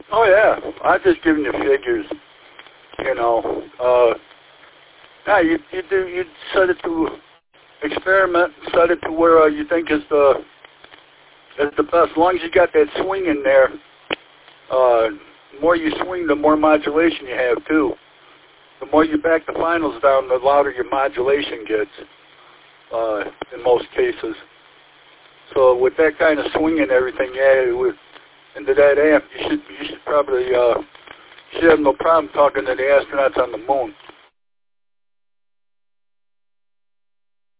Oh yeah, I'm just giving you figures. You know, yeah, you set it to experiment, set it to where you think is the best. As long as you got that swing in there, the more you swing, the more modulation you have too. The more you back the finals down, the louder your modulation gets. In most cases. So with that kind of swing and everything, yeah, into that amp, you should probably should have no problem talking to the astronauts on the moon.